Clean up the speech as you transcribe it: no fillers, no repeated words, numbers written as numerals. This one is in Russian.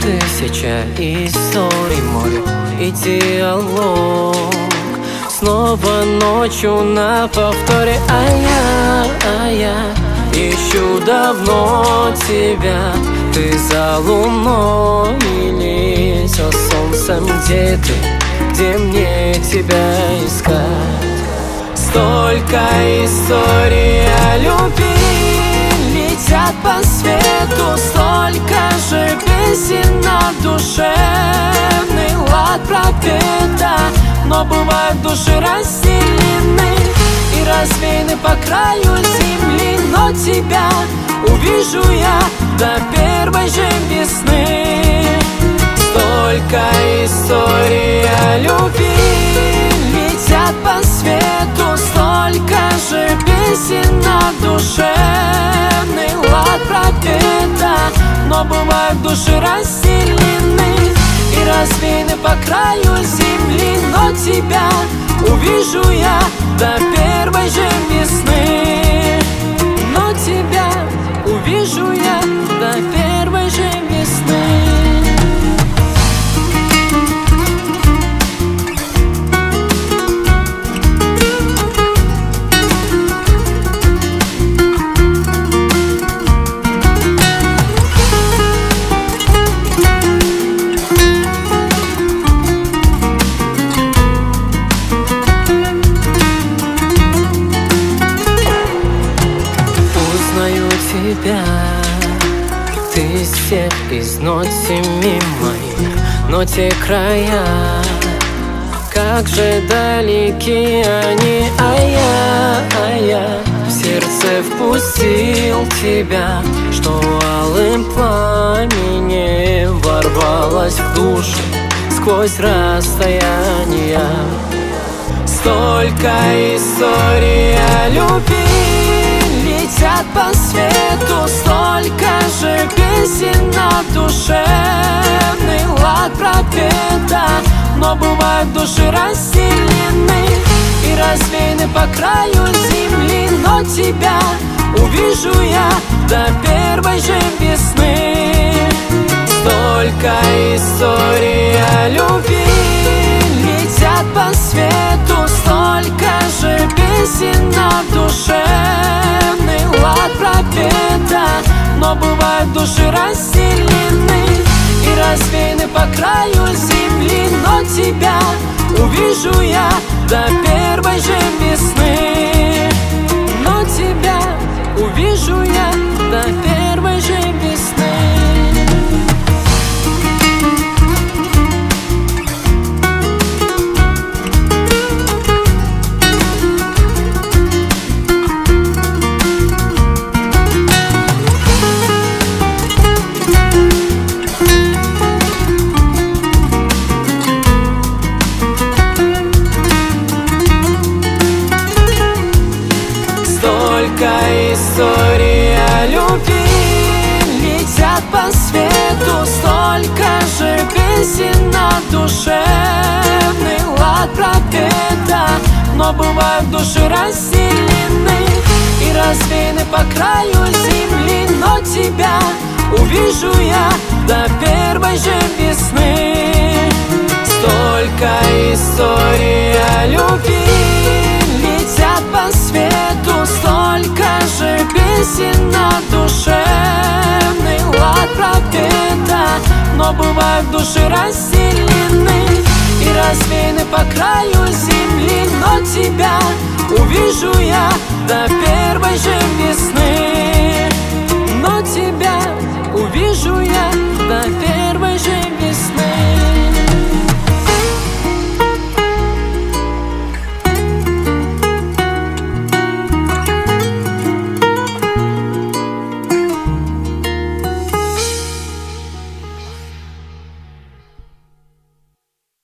тысяча историй, море и диалог. Снова ночью на повторе, а я ищу давно тебя. Ты за луной или за солнцем? Где ты, где мне тебя искать? Столько историй о любви летят по свету, столько же песен на душевный лад пропета. Но бывают души разделены и развеяны по краю земли. Но тебя увижу я до первой же весны. Столько историй о любви летят по свету, столько же песен на душевный лад пропета. Но бывают души разделены и развеяны по краю земли. Но тебя увижу я до первой же весны. Но тебя увижу я до первой же весны. Ты из всех, из нот семи моих, но те края, как же далеки они, а я в сердце впустил тебя, что алым пламенем ворвалась в душу сквозь расстояния. Столько историй о любви летят по свету, столько же песен на душевный лад пропета. Но бывают души разделены и развеяны по краю земли. Но тебя увижу я до первой же весны. Столько историй о любви летят по свету, столько же песен на душевный лад пропета. Но бывают души разделены и развеяны по краю земли. Но тебя увижу я до первой же весны. Но тебя увижу я до первой же весны. Истории о любви летят по свету, столько же песен на душевный лад пропета. Но бывают души разделены и развеяны по краю земли. Но тебя увижу я до первой же весны. Столько историй о любви летят по свету, столько же песен на душевный лад пропета. Но бывают души разделены и развеяны по краю земли. Но тебя увижу я до первой же весны. Но тебя